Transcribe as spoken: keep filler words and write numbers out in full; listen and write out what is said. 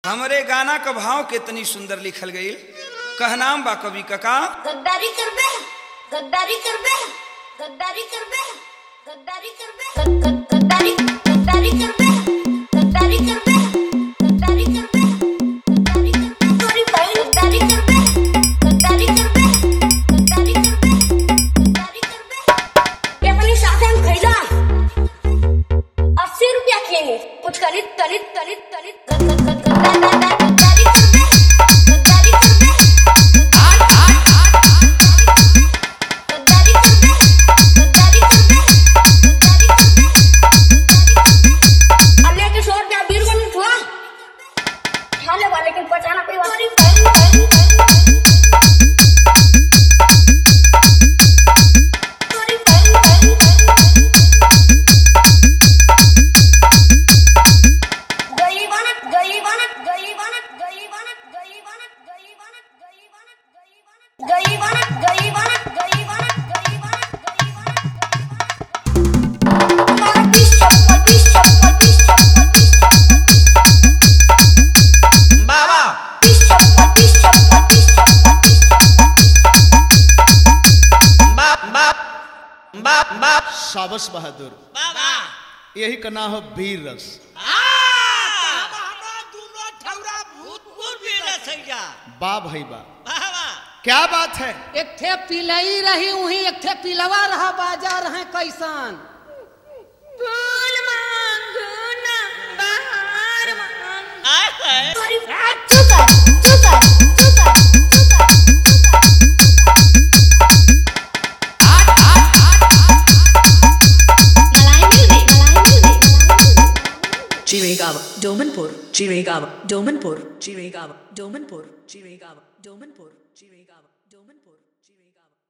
हमरे गाना का भाव कितनी सुंदर लिखल गई। कहनाम बा कवि कका गद्दारी करबे गद्दारी करबे गद्दारी करबे गद्दारी करबे गद्दारी गद्दारी करबे गद्दारी करबे गद्दारी करबे गद्दारी करबे सॉरी भाई गद्दारी करबे गद्दारी करबे गद्दारी करबे गद्दारी करबे ये अपनी साथे में खैला अस्सी रुपया खेले कुछ कलित कलित कलित कलित गद्दारी करबे गद्दारी करबे लेकिन पचाना कोई बात नहीं। शाबाश बहादुर यही का नाम है वीर रस। बा भाई बा क्या बात है। एक थे पिलई रही वही एक थे पिलवा रहा बाजा रहे कैसन Chirigava, Domanpur, Chirigava, Domanpur, Chirigava, Domanpur, Chirigava, Domanpur, Chirigava, Domanpur, Chirigava.